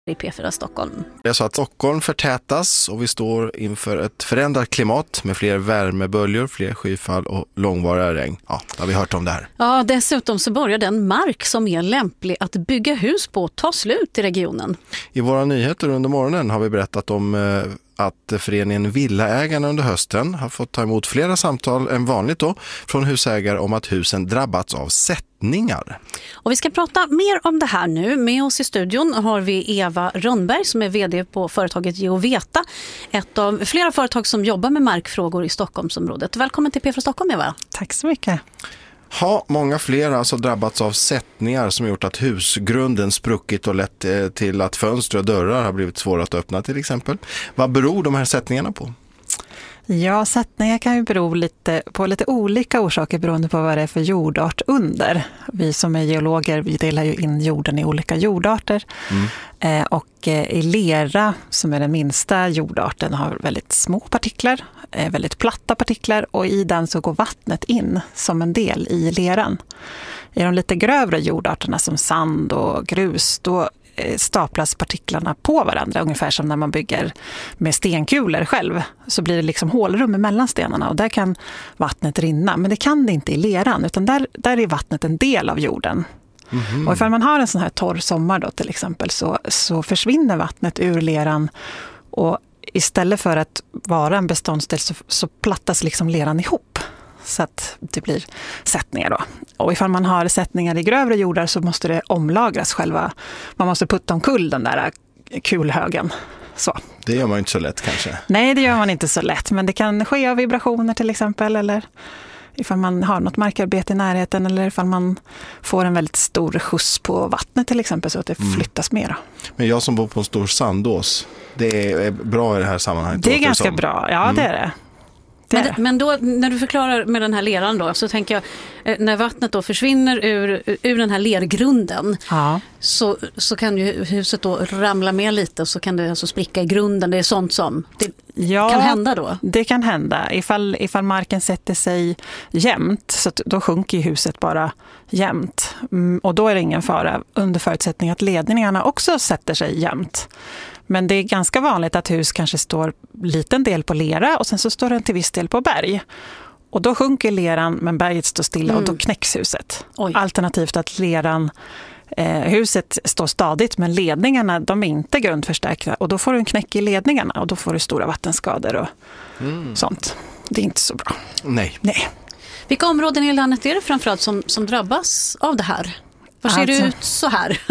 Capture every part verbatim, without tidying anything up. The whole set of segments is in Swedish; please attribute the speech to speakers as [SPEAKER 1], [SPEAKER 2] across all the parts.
[SPEAKER 1] i P fyra Stockholm.
[SPEAKER 2] Jag sa att Stockholm förtätas och vi står inför ett förändrat klimat med fler värmeböljor, fler skyfall och långvariga regn. Ja, har vi hört om det här.
[SPEAKER 1] Ja, dessutom så börjar den mark som är lämplig att bygga hus på ta slut i regionen.
[SPEAKER 2] I våra nyheter under morgonen har vi berättat om eh, att föreningen Villaägarna under hösten har fått ta emot flera samtal än vanligt då från husägare om att husen drabbats av sättningar.
[SPEAKER 1] Och vi ska prata mer om det här nu. Med oss i studion har vi Eva Rönnberg som är vd på företaget Geoveta. Ett av flera företag som jobbar med markfrågor i Stockholmsområdet. Välkommen till P fyra Stockholm, Eva.
[SPEAKER 3] Tack så mycket.
[SPEAKER 2] Ja, många fler har alltså drabbats av sättningar som gjort att husgrunden spruckit och lett till att fönster och dörrar har blivit svåra att öppna till exempel. Vad beror de här sättningarna på?
[SPEAKER 3] Ja, sättningar kan ju bero lite på lite olika orsaker beroende på vad det är för jordart under. Vi som är geologer, vi delar ju in jorden i olika jordarter. Mm. Eh, och eh, i lera, som är den minsta jordarten, har väldigt små partiklar, eh, väldigt platta partiklar, och i den så går vattnet in som en del i leran. I de lite grövre jordarterna som sand och grus, då staplas partiklarna på varandra, ungefär som när man bygger med stenkulor själv, så blir det liksom hålrum mellan stenarna och där kan vattnet rinna, men det kan det inte i leran, utan där, där är vattnet en del av jorden. Mm-hmm. Och ifall man har en sån här torr sommar då till exempel, så, så försvinner vattnet ur leran, och istället för att vara en beståndsdel så, så plattas liksom leran ihop. Så att det blir sättningar då. Och ifall man har sättningar i grövre jordar så måste det omlagras själva. Man måste putta omkull den där kulhögen. Så.
[SPEAKER 2] Det gör man inte så lätt kanske.
[SPEAKER 3] Nej, det gör man inte så lätt. Men det kan ske av vibrationer till exempel. Eller ifall man har något markarbete i närheten. Eller ifall man får en väldigt stor skjuts på vattnet till exempel, så att det mm. flyttas mer.
[SPEAKER 2] Men jag som bor på en stor sandås, det är bra i det här sammanhanget.
[SPEAKER 3] Det är ganska som. bra, ja mm. det är det.
[SPEAKER 1] Men, men då, när du förklarar med den här leran då, så tänker jag, när vattnet då försvinner ur, ur den här lergrunden, ja. så, så kan ju huset då ramla med lite, och så kan det alltså spricka i grunden. Det är sånt som det ja, kan hända då? Det
[SPEAKER 3] kan hända. Ifall, ifall marken sätter sig jämnt, så då sjunker huset bara jämnt. Och då är det ingen fara, under förutsättning att ledningarna också sätter sig jämnt. Men det är ganska vanligt att hus kanske står liten del på lera och sen så står den till viss del på berg. Och då sjunker leran men berget står stilla mm. och då knäcks huset. Oj. Alternativt att leran, eh, huset står stadigt men ledningarna de är inte grundförstärkta. Och då får du en knäck i ledningarna och då får du stora vattenskador och mm. sånt. Det är inte så bra.
[SPEAKER 2] Nej.
[SPEAKER 3] Nej.
[SPEAKER 1] Vilka områden i landet är det framförallt som, som drabbas av det här? Var ser alltså, det ut så här?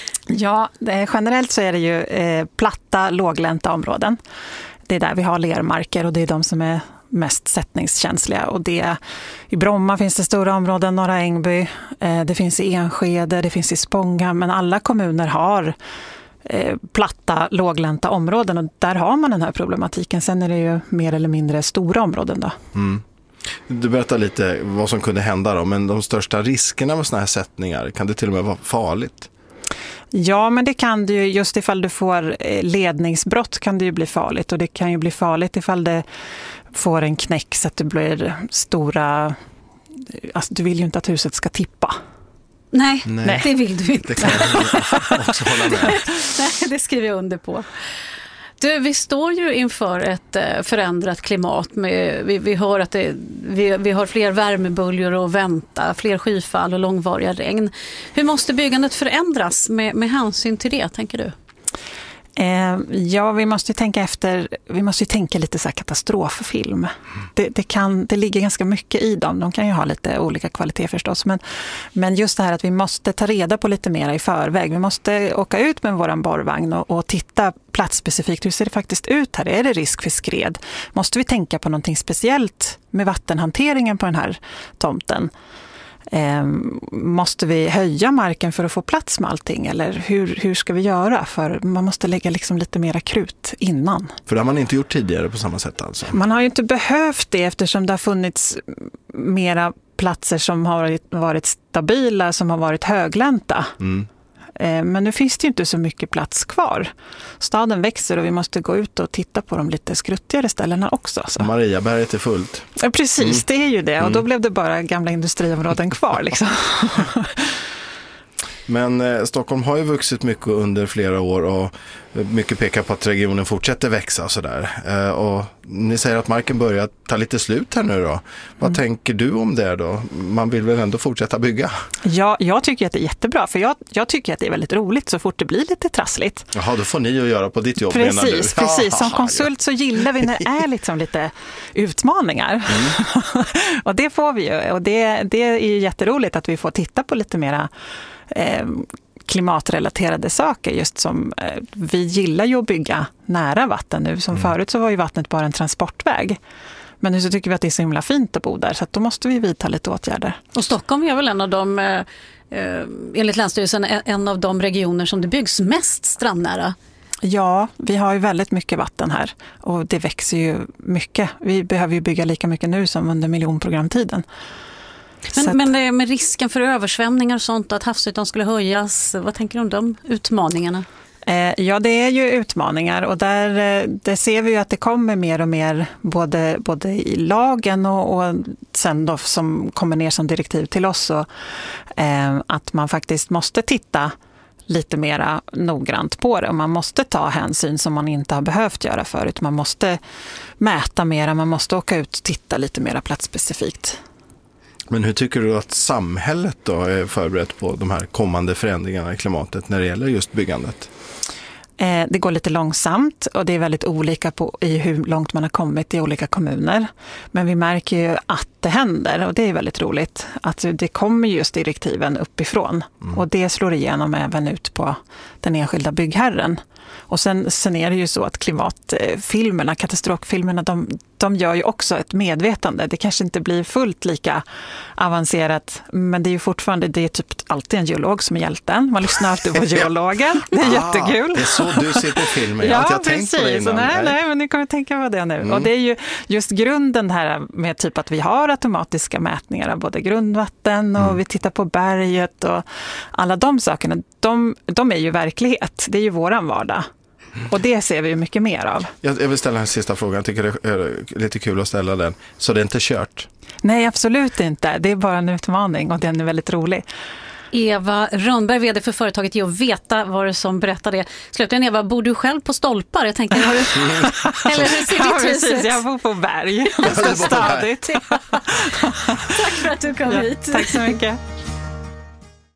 [SPEAKER 3] Ja, det, generellt så är det ju eh, platta, låglänta områden. Det är där vi har lermarker och det är de som är mest sättningskänsliga. Och det, i Bromma finns det stora områden, Norra Ängby, eh, det finns i Enskede, det finns i Spånga. Men alla kommuner har eh, platta, låglänta områden och där har man den här problematiken. Sen är det ju mer eller mindre stora områden då.
[SPEAKER 2] Mm. Du berättar lite vad som kunde hända då, men de största riskerna med såna här sättningar, kan det till och med vara farligt?
[SPEAKER 3] Ja, men det kan det ju, just ifall du får ledningsbrott kan det ju bli farligt, och det kan ju bli farligt ifall det får en knäck så att det blir stora, alltså du vill ju inte att huset ska tippa.
[SPEAKER 1] Nej, Nej. det vill du inte.
[SPEAKER 2] Det kan jag också hålla med.
[SPEAKER 1] Nej, det skriver jag under på. Du, vi står ju inför ett förändrat klimat. Med, vi, vi, hör att det, vi, vi har fler värmeböljor att vänta, fler skyfall och långvariga regn. Hur måste byggandet förändras med, med hänsyn till det, tänker du?
[SPEAKER 3] Eh, ja, vi måste ju tänka efter, vi måste ju tänka lite så här katastroffilm. Mm. Det, det, kan, det ligger ganska mycket i dem. De kan ju ha lite olika kvalitet förstås. Men, men just det här att vi måste ta reda på lite mer i förväg. Vi måste åka ut med våran borrvagn och, och titta platsspecifikt. Hur ser det faktiskt ut här? Är det risk för skred? Måste vi tänka på någonting speciellt med vattenhanteringen på den här tomten? Eh, måste vi höja marken för att få plats med allting, eller hur, hur ska vi göra? För man måste lägga liksom lite mera krut innan.
[SPEAKER 2] För det har man inte gjort tidigare på samma sätt alltså?
[SPEAKER 3] Man har ju inte behövt det eftersom det har funnits mera platser som har varit, varit stabila, som har varit höglänta. Mm. Men nu finns det ju inte så mycket plats kvar. Staden växer och vi måste gå ut och titta på de lite skruttigare ställena också. Så.
[SPEAKER 2] Mariaberget är fullt.
[SPEAKER 3] Ja, precis, mm. det är ju det. Och då blev det bara gamla industriområden kvar. Liksom.
[SPEAKER 2] Men eh, Stockholm har ju vuxit mycket under flera år och mycket pekar på att regionen fortsätter växa och sådär. Eh, och ni säger att marken börjar ta lite slut här nu då. Vad mm. tänker du om det då? Man vill väl ändå fortsätta bygga?
[SPEAKER 3] Ja, jag tycker att det är jättebra, för jag, jag tycker att det är väldigt roligt så fort det blir lite trassligt.
[SPEAKER 2] Jaha, då får ni att göra på ditt jobb,
[SPEAKER 3] precis,
[SPEAKER 2] menar du?
[SPEAKER 3] Precis, som konsult så gillar vi när det är liksom lite utmaningar. Mm. Och det får vi ju, och det, det är jätteroligt att vi får titta på lite mera eh, klimatrelaterade saker, just som eh, vi gillar ju att bygga nära vatten nu. Som mm. förut så var ju vattnet bara en transportväg. Men nu så tycker vi att det är så himla fint att bo där, så att då måste vi vidta lite åtgärder.
[SPEAKER 1] Och Stockholm är väl en av de, eh, enligt Länsstyrelsen, en av de regioner som det byggs mest strandnära.
[SPEAKER 3] Ja, vi har ju väldigt mycket vatten här och det växer ju mycket. Vi behöver ju bygga lika mycket nu som under miljonprogramtiden.
[SPEAKER 1] Men,
[SPEAKER 3] att,
[SPEAKER 1] men med risken för översvämningar och sånt, att havsytan skulle höjas, vad tänker du om de utmaningarna?
[SPEAKER 3] Eh, ja, det är ju utmaningar och där, där ser vi ju att det kommer mer och mer både, både i lagen och, och sen då som kommer ner som direktiv till oss. Och, eh, att man faktiskt måste titta lite mera noggrant på det och man måste ta hänsyn som man inte har behövt göra förut. Man måste mäta mera, man måste åka ut och titta lite mera platsspecifikt.
[SPEAKER 2] Men hur tycker du att samhället då är förberett på de här kommande förändringarna i klimatet när det gäller just byggandet?
[SPEAKER 3] Eh, det går lite långsamt och det är väldigt olika på i hur långt man har kommit i olika kommuner. Men vi märker ju att det händer och det är väldigt roligt. Att det kommer just direktiven uppifrån mm. och det slår igenom även ut på den enskilda byggherren. Och sen, sen är det ju så att klimatfilmerna, katastroffilmerna, de, de gör ju också ett medvetande. Det kanske inte blir fullt lika avancerat, men det är ju fortfarande, det är typ alltid en geolog som är hjälten. Man lyssnar alltid på geologen. Det är ah, jättekul.
[SPEAKER 2] Det är så du ser på filmen. Jag har
[SPEAKER 3] ja,
[SPEAKER 2] inte tänkt på det innan.
[SPEAKER 3] Nej, nej, men ni kommer tänka på det nu. Mm. Och det är ju just grunden här med typ att vi har automatiska mätningar av både grundvatten och mm. vi tittar på berget och alla de sakerna. De, de är ju verklighet. Det är ju våran vardag. Och det ser vi ju mycket mer av. Jag
[SPEAKER 2] vill ställa en sista fråga. Jag tycker det är lite kul att ställa den. Så det är inte kört?
[SPEAKER 3] Nej, absolut inte. Det är bara en utmaning och den är väldigt rolig.
[SPEAKER 1] Eva Rönnberg, vd för företaget Ge och Veta, var det som berättade det. Slutligen, Eva, bor du själv på stolpar? Jag tänker, har du... Eller hur ser
[SPEAKER 3] ja,
[SPEAKER 1] ditt hus ut?
[SPEAKER 3] Jag bor på berg. Det är stadigt.
[SPEAKER 1] Tack för att du kom
[SPEAKER 3] ja,
[SPEAKER 1] hit.
[SPEAKER 3] Tack så mycket.